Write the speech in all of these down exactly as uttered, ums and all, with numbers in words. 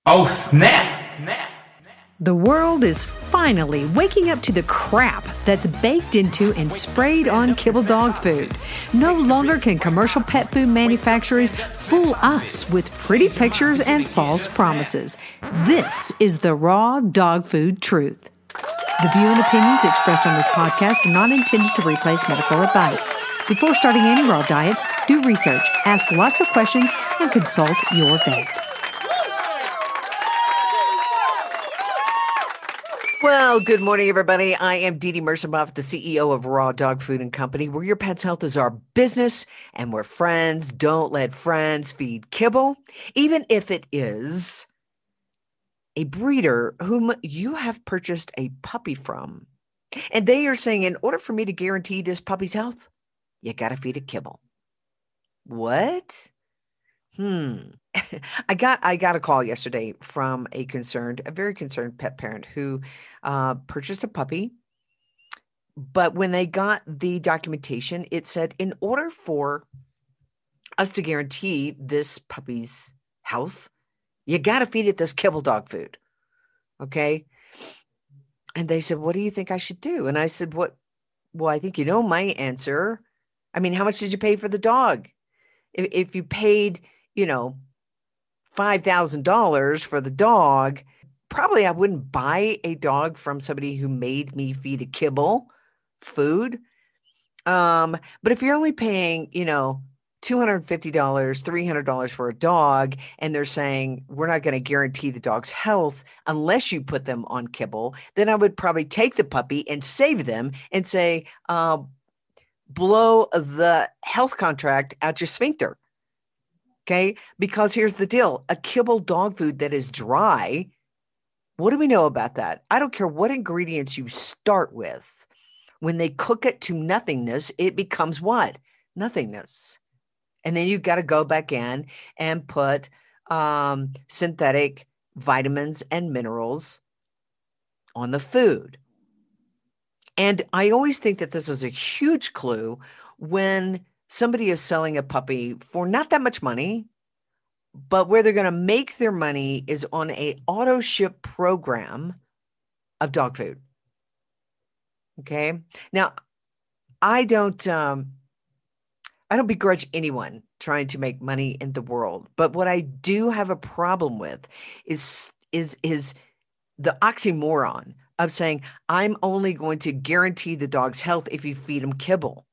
Oh, snap! Snap! The world is finally waking up to the crap that's baked into and sprayed on kibble dog food. No longer can commercial pet food manufacturers fool us with pretty pictures and false promises. This is the raw dog food truth. The view and opinions expressed on this podcast are not intended to replace medical advice. Before starting any raw diet, do research, ask lots of questions, and consult your vet. Well, good morning, everybody. I am Dee Dee Mercermuff, the C E O of Raw Dog Food and Company, where your pet's health is our business and we're friends. Don't let friends feed kibble, even if it is a breeder whom you have purchased a puppy from. And they are saying, in order for me to guarantee this puppy's health, you got to feed it kibble. What? Hmm. I got I got a call yesterday from a concerned, a very concerned pet parent who uh, purchased a puppy. But when they got the documentation, it said, in order for us to guarantee this puppy's health, you got to feed it this kibble dog food. Okay. And they said, what do you think I should do? And I said, what? Well, I think you know my answer. I mean, how much did you pay for the dog? If, if you paid, you know, five thousand dollars for the dog, probably I wouldn't buy a dog from somebody who made me feed a kibble food. Um, but if you're only paying, you know, two hundred fifty dollars, three hundred dollars for a dog, and they're saying we're not going to guarantee the dog's health unless you put them on kibble, then I would probably take the puppy and save them and say, uh, blow the health contract out your sphincter. Okay, because here's the deal. A kibble dog food that is dry, what do we know about that? I don't care what ingredients you start with. When they cook it to nothingness, it becomes what? Nothingness. And then you've got to go back in and put um, synthetic vitamins and minerals on the food. And I always think that this is a huge clue when somebody is selling a puppy for not that much money, but where they're going to make their money is on a auto ship program of dog food. Okay. Now, I don't, um, I don't begrudge anyone trying to make money in the world, but what I do have a problem with is, is, is the oxymoron of saying, I'm only going to guarantee the dog's health if you feed him kibble.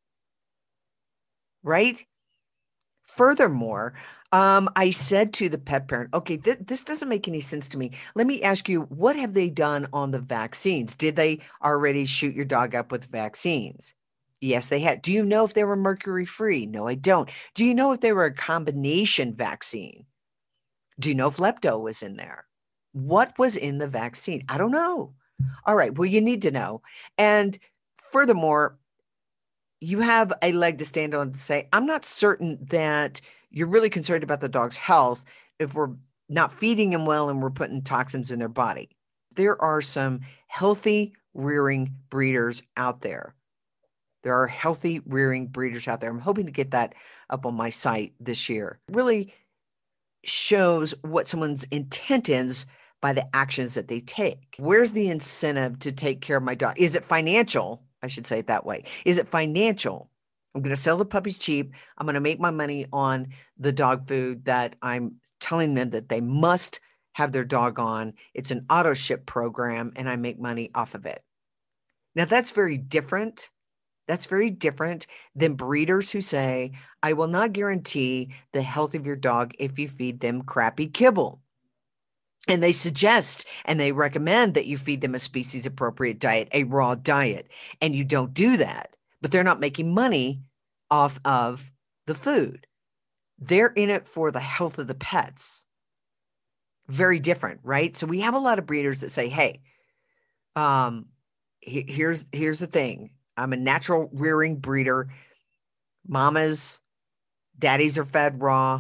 Right? Furthermore, um, I said to the pet parent, okay, th- this doesn't make any sense to me. Let me ask you, what have they done on the vaccines? Did they already shoot your dog up with vaccines? Yes, they had. Do you know if they were mercury-free? No, I don't. Do you know if they were a combination vaccine? Do you know if lepto was in there? What was in the vaccine? I don't know. All right, well, you need to know. And furthermore, you have a leg to stand on to say, I'm not certain that you're really concerned about the dog's health if we're not feeding him well and we're putting toxins in their body. There are some healthy rearing breeders out there. There are healthy rearing breeders out there. I'm hoping to get that up on my site this year. It really shows what someone's intent is by the actions that they take. Where's the incentive to take care of my dog? Is it financial? I should say it that way. Is it financial? I'm going to sell the puppies cheap. I'm going to make my money on the dog food that I'm telling them that they must have their dog on. It's an auto ship program and I make money off of it. Now that's very different. That's very different than breeders who say, I will not guarantee the health of your dog if you feed them crappy kibble. And they suggest and they recommend that you feed them a species appropriate diet, a raw diet, and you don't do that, but they're not making money off of the food. They're in it for the health of the pets. Very different, right? So we have a lot of breeders that say, hey, um, he- here's, here's the thing. I'm a natural rearing breeder. Mamas, daddies are fed raw.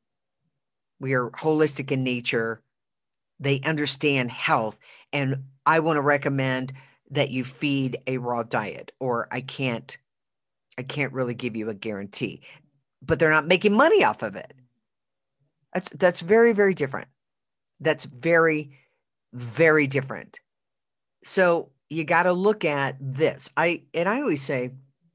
We are holistic in nature. They understand health, and I want to recommend that you feed a raw diet, or I can't, I can't really give you a guarantee, but they're not making money off of it. That's, that's very, very different. That's very, very different. So you got to look at this. I and I always say,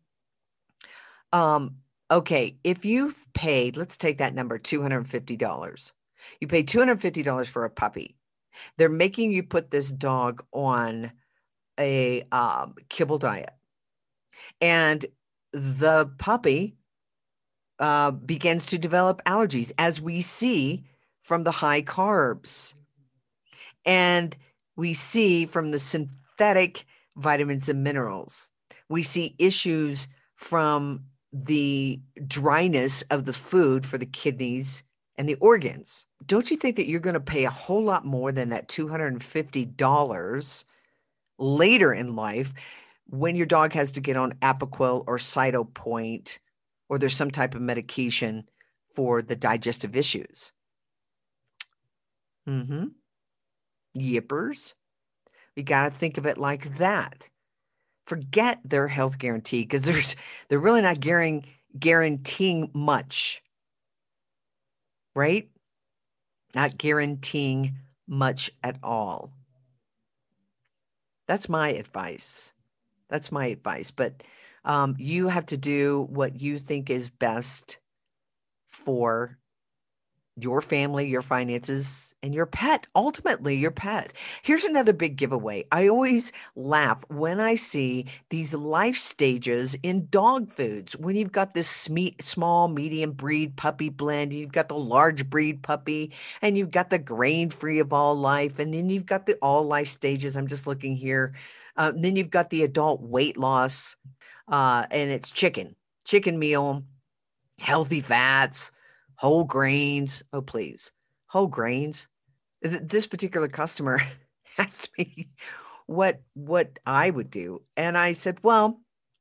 um, okay, if you've paid, let's take that number, two hundred fifty dollars. You pay two hundred fifty dollars for a puppy. They're making you put this dog on a um, kibble diet. And the puppy uh, begins to develop allergies, as we see from the high carbs. And we see from the synthetic vitamins and minerals. We see issues from the dryness of the food for the kidneys and the organs. Don't you think that you're going to pay a whole lot more than that two hundred fifty dollars later in life when your dog has to get on Apoquel or Cytopoint, or there's some type of medication for the digestive issues? Mm-hmm. Yippers. We got to think of it like that. Forget their health guarantee, because there's they're really not guaranteeing guaranteeing much, right? Not guaranteeing much at all. That's my advice. That's my advice. But um, you have to do what you think is best for your family, your finances, and your pet, ultimately your pet. Here's another big giveaway. I always laugh when I see these life stages in dog foods. When you've got this sme- small, medium breed puppy blend, you've got the large breed puppy, and you've got the grain-free of all life, and then you've got the all life stages. I'm just looking here. Uh, then you've got the adult weight loss, uh, and it's chicken, chicken meal, healthy fats, whole grains. Oh, please. Whole grains. Th- this particular customer asked me what, what I would do. And I said, well,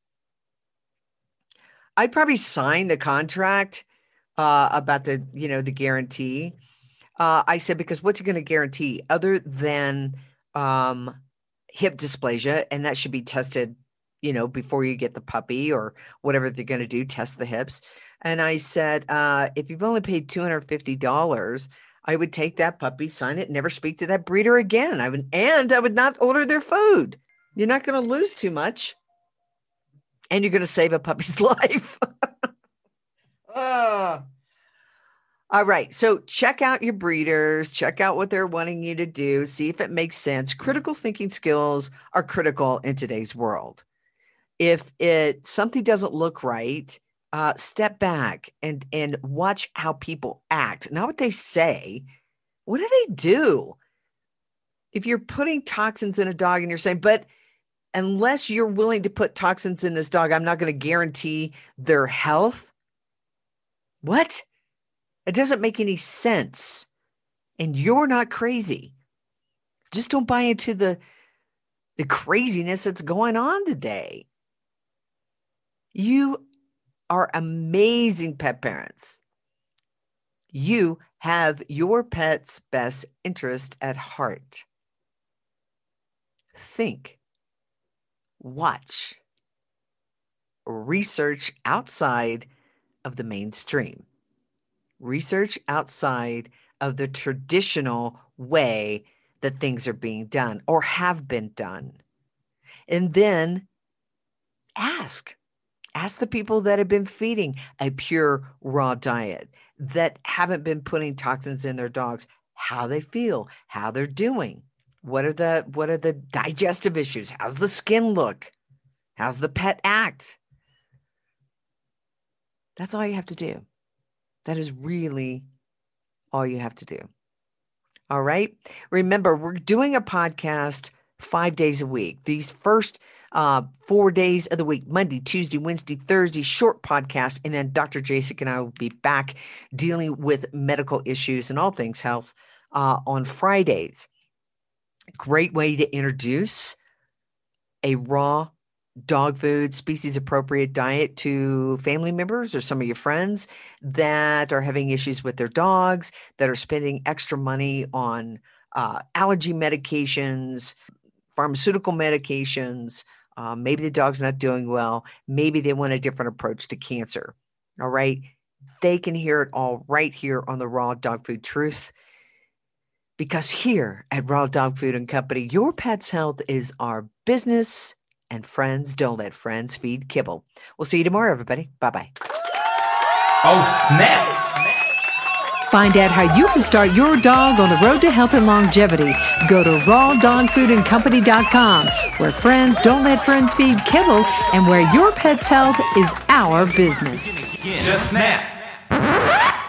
I'd probably sign the contract uh, about the, you know, the guarantee. Uh, I said, because what's it going to guarantee other than um, hip dysplasia? And that should be tested, you know, before you get the puppy or whatever they're going to do, test the hips. And I said, uh, if you've only paid two hundred fifty dollars, I would take that puppy, sign it, never speak to that breeder again. I would, and I would not order their food. You're not going to lose too much, and you're going to save a puppy's life. Oh. All right. So check out your breeders, check out what they're wanting you to do, see if it makes sense. Critical thinking skills are critical in today's world. If it something doesn't look right, uh, step back and and watch how people act, not what they say. What do they do? If you're putting toxins in a dog and you're saying, but unless you're willing to put toxins in this dog, I'm not going to guarantee their health. What? It doesn't make any sense. And you're not crazy. Just don't buy into the, the craziness that's going on today. You are amazing pet parents. You have your pet's best interest at heart. Think, watch, research outside of the mainstream. Research outside of the traditional way that things are being done or have been done. And then ask. Ask the people that have been feeding a pure raw diet, that haven't been putting toxins in their dogs, how they feel, how they're doing. What are the what are the digestive issues? How's the skin look? How's the pet act? That's all you have to do. That is really all you have to do. All right. Remember, we're doing a podcast five days a week. These first uh, four days of the week, Monday, Tuesday, Wednesday, Thursday, short podcast. And then Doctor Jasek and I will be back dealing with medical issues and all things health uh, on Fridays. Great way to introduce a raw dog food, species appropriate diet to family members or some of your friends that are having issues with their dogs, that are spending extra money on uh, allergy medications, pharmaceutical medications. Uh, maybe the dog's not doing well. Maybe they want a different approach to cancer. All right. They can hear it all right here on the Raw Dog Food Truth. Because here at Raw Dog Food and Company, your pet's health is our business, and friends don't let friends feed kibble. We'll see you tomorrow, everybody. Bye-bye. Oh, snap! Find out how you can start your dog on the road to health and longevity. Go to raw dog food and company dot com, where friends don't let friends feed kibble, and where your pet's health is our business. Just snap.